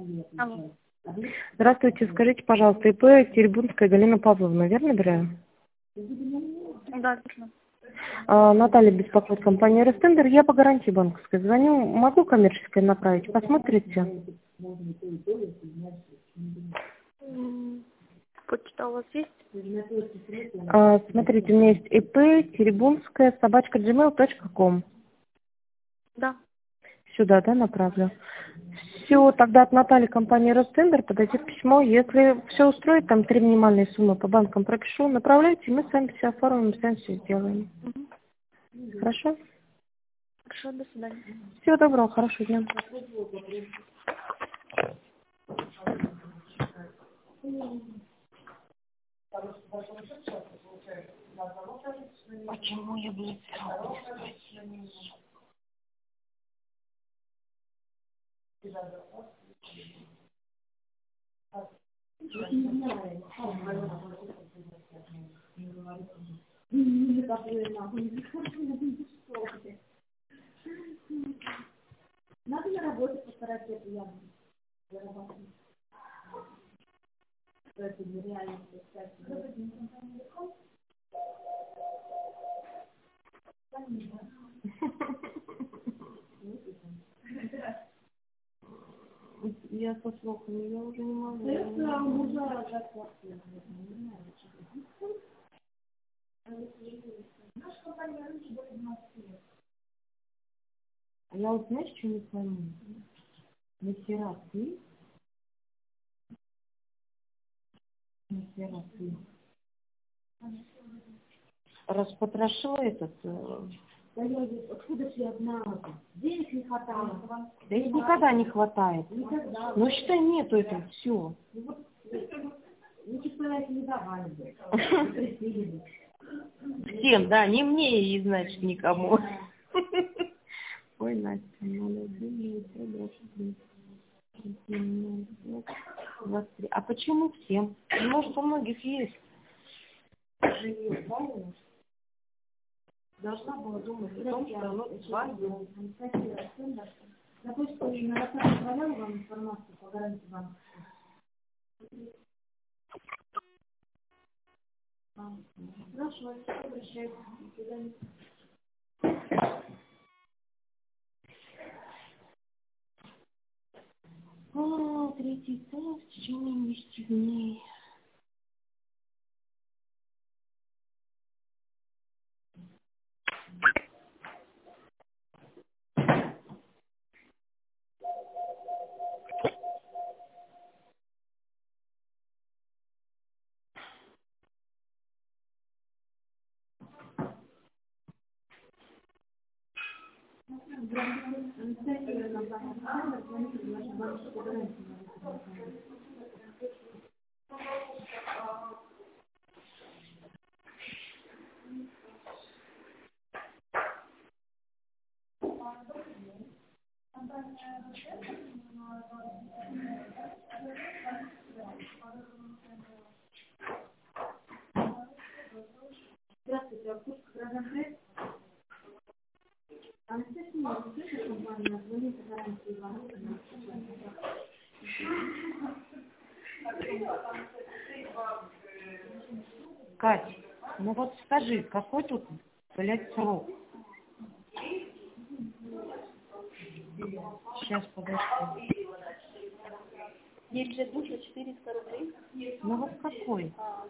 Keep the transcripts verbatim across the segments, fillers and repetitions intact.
Алло. Здравствуйте, скажите, пожалуйста, ИП Теребунская Галина Павловна, верно говорю? Да, точно. А, Наталья беспокоит, компания Ростендер. Я по гарантии банковской звоню. Могу коммерческое направить? Посмотрите. М, Почта у вас есть? А, смотрите, у меня есть ИП Теребунская собачка джимейл точка ком. Да. Сюда, да, направлю? Все, тогда от Натальи компании Ростендер подойдет письмо. Если все устроит, там три минимальные суммы по банкам пропишу, направляйте, мы с вами все оформим, сами все сделаем. Мгм. Хорошо? Хорошо, до свидания. Всего доброго, хорошего дня. Почему я блокировала? Надо на работе постараться это явно зарабатывать. Это нереально представить. Я со слухами, я уже не могу. Это мужа рожать квартиру. Наша компания раньше была двенадцать лет. А я вот знаешь, что не пойму? Нахера ты? Нахера ты? Распотрошила этот... э, Да я говорю, откуда же я знала? Денег не хватало. Да их никогда не хватает. Никогда. Ну считай, нету этого, все. Ну, типа, это не давали бы. Просили бы. Всем, да, не мне и, значит, никому. Ой, Настя, надо двадцать три. А почему всем? Может, у многих есть. Жилье, правильно? Должна была думать о том, что оно свое. На почту на WhatsApp отправляла вам информацию по гарантии банка. Хорошо, обращайтесь. До свидания. А, третий этап в течение десяти дней. Здравствуйте, а курс разогрет? Анастасия, вы слышите, компания звонит о гарантии банка? Кать, ну вот скажи, какой тут, блядь, срок? Сейчас, подожди. Есть лет душа четыреста рублей. Ну вот какой?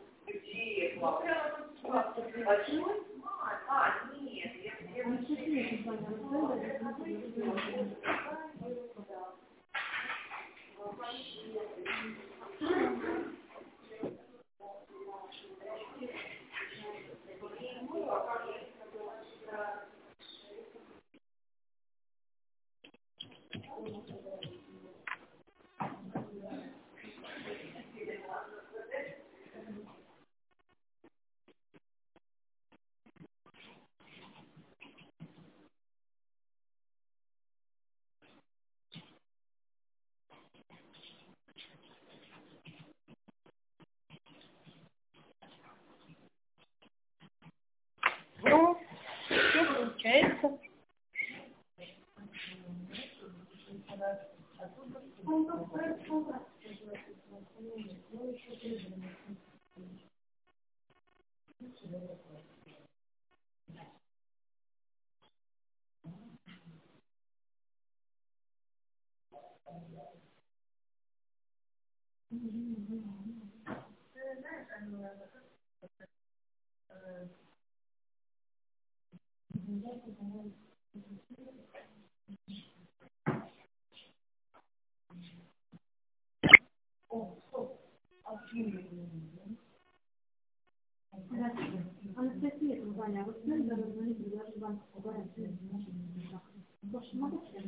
Ну, что получается? Анастасия, компания, вы знаете, да, раззвоните, даже банковскую гарантию. Больше могу?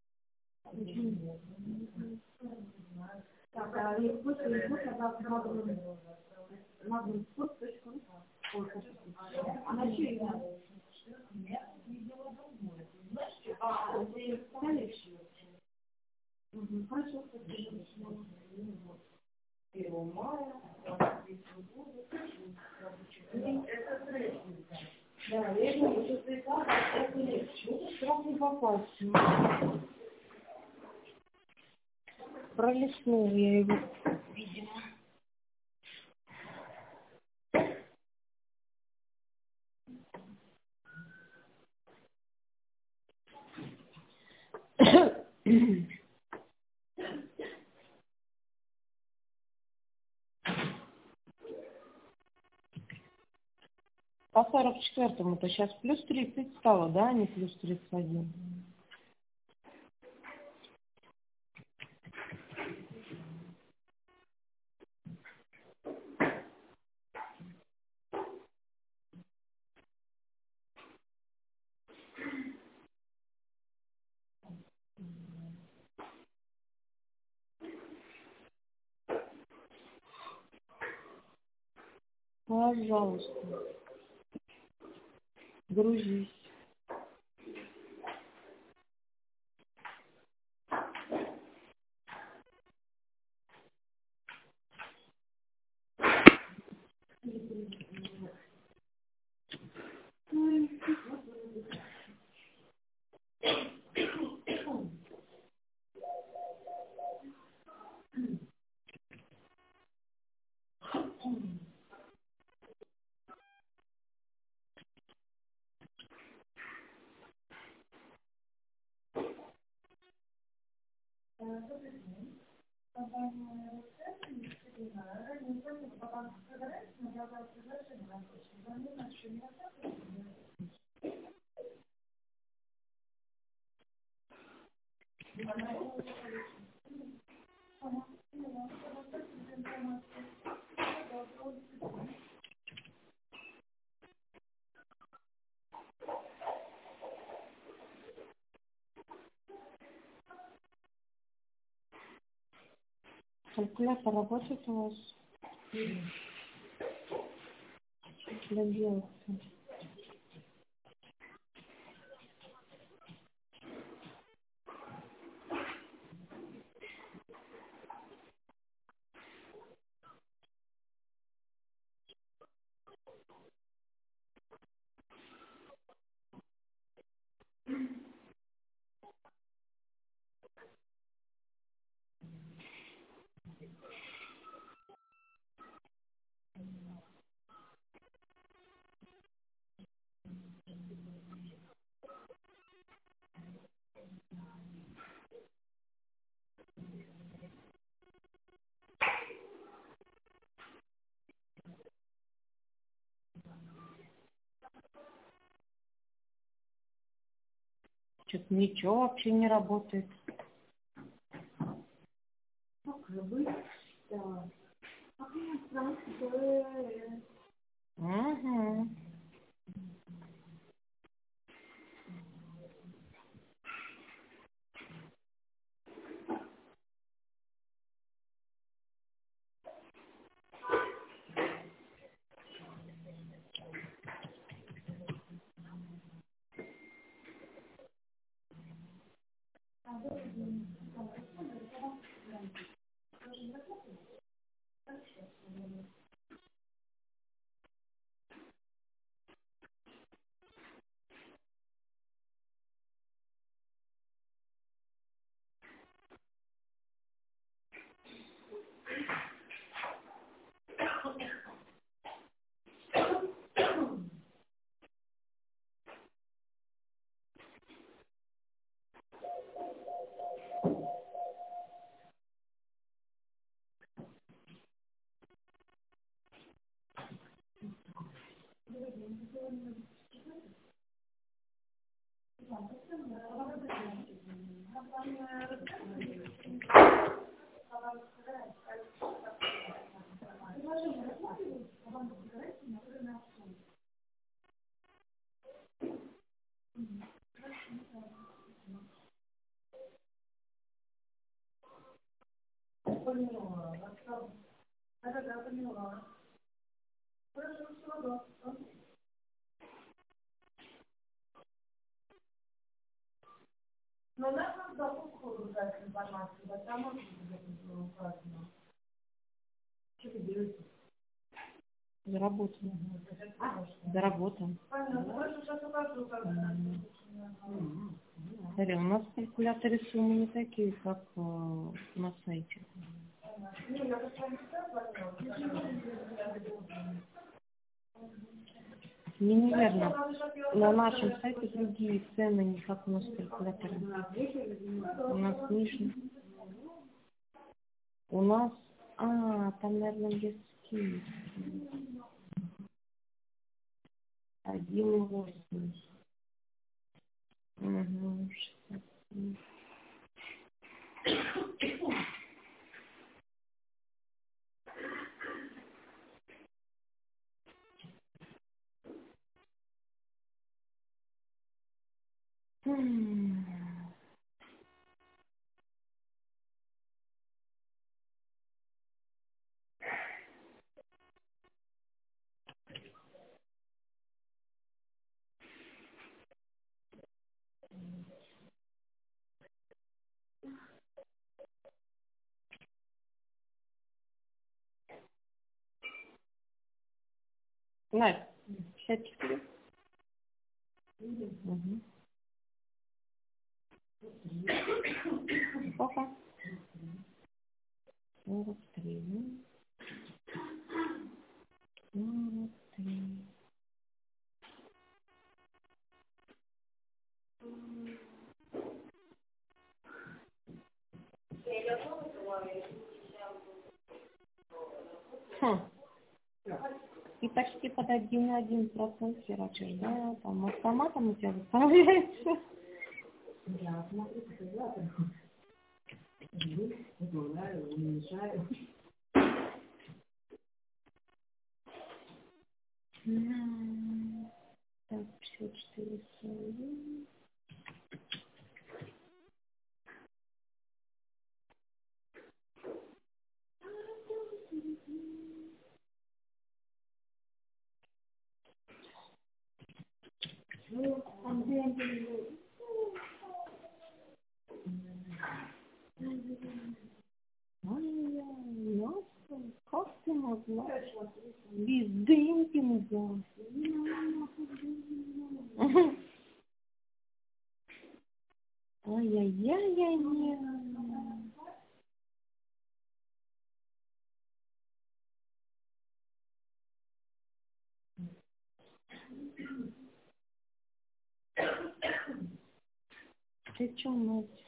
Так, а есть почта, есть почта, пожалуйста, магнум спорт точка ру. А на чьи имя? А, вы писали? Угу, хорошо, спасибо. первого мая, да, я думаю, что ты так, это легче. Сразу не попасть. Пролистнул я его, видимо. По сорок четвертому-то сейчас плюс тридцать стало, да, а не плюс тридцать один. Пожалуйста, грузись. Калькулятор работает у вас? Для делать. Что-то ничего вообще не работает. Угу. Но нас надо походу дать информацию, да, там можно указано. Что ты делаешь? Заработаем. А? Заработаем. Понятно, больше сейчас укажу, как Смотри, у нас в калькуляторе суммы не такие, как э, на сайте. Не, я просто не знаю, Не, неверно. На нашем сайте другие цены, не как у нас в калькуляторе. У нас ниже. У нас... А, там, наверное, есть скидки. Один восемь. Угу, шестьдесят семь. М. Настя, пятьдесят четыре. Угу. Сколько? сорок три. сорок три. Хм. И почти под один один процент херачишь, да? Там автоматом у тебя выставляется. я смотрю, калькулятор. Добавляю, уменьшаю. М. Так, пятьдесят четыре сорок. Ну, там деньги. Ай-яй-яй, как ты могла? Без демпинга. Ай-яй-яй-яй-яй. Ты чё, Настя?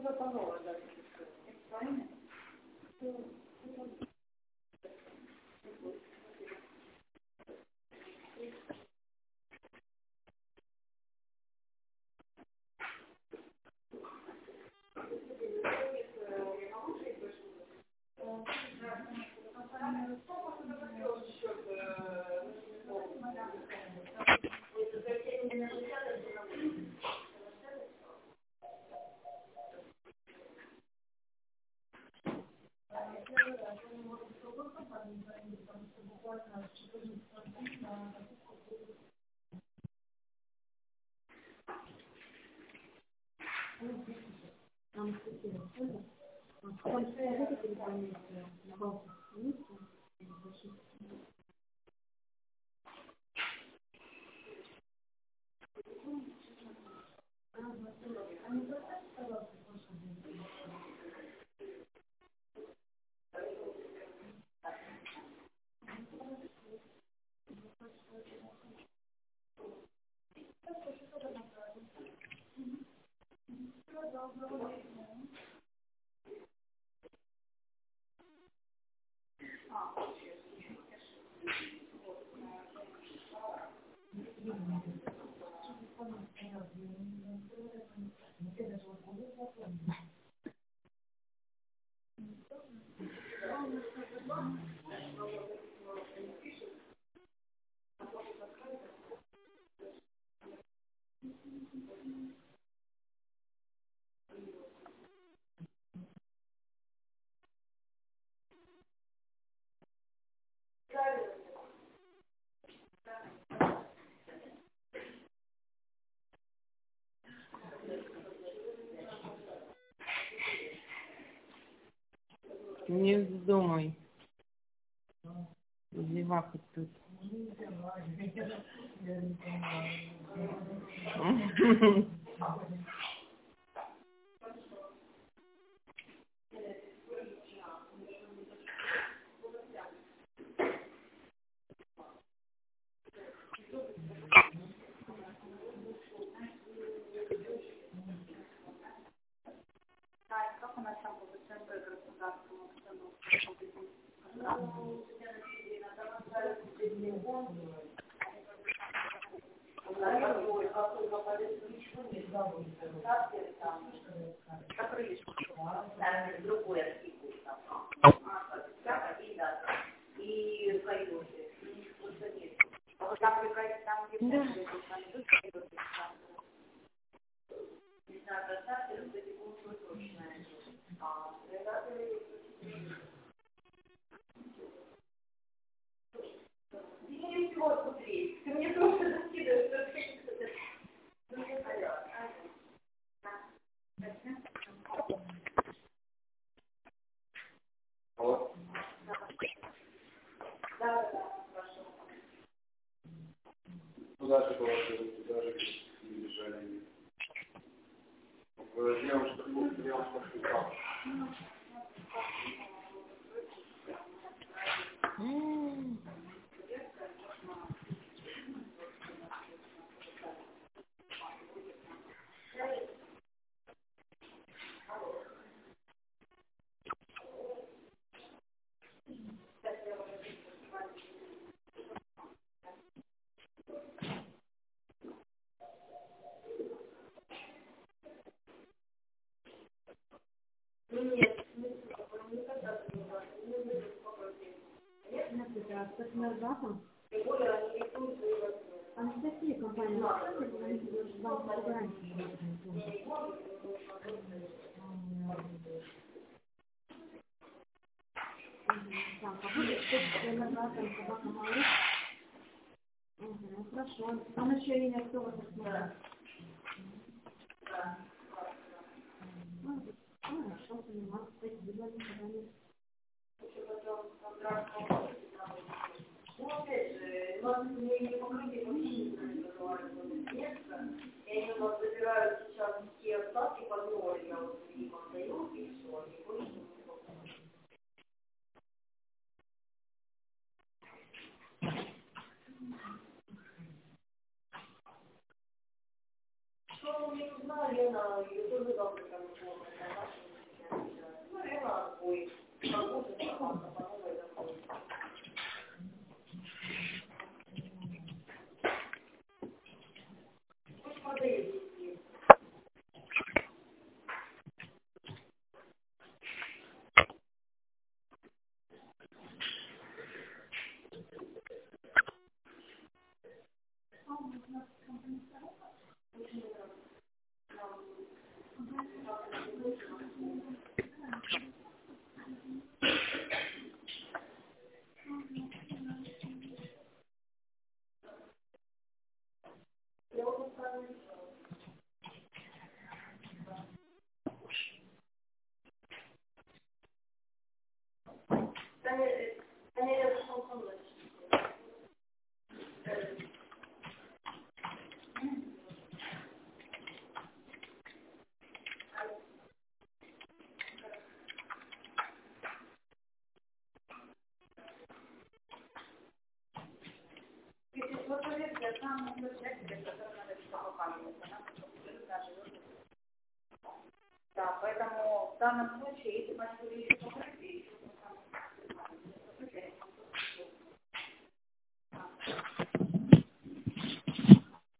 уже по новой, да. Правильно? Не вздумай зевахать тут. Как у нас там по ЦНБ государственному Куда же было, куда же бежали? Девушка, девушка шла. Анастасия компания. Хорошо. А на чье имя кто вас смотрит? Хорошо, понимаю. Спасибо. Ну, опять же, у нас не покрытие вообще не разговаривают. Я еще вас забираю сейчас все остатки под ноль, я вот им отдаю, и все, и больше не что вы не узнали, Лена, ее тоже завтра там такой погоды, информация по новой закону. Пусть продает здесь. Да, поэтому в данном случае, если мать еще покрытие, еще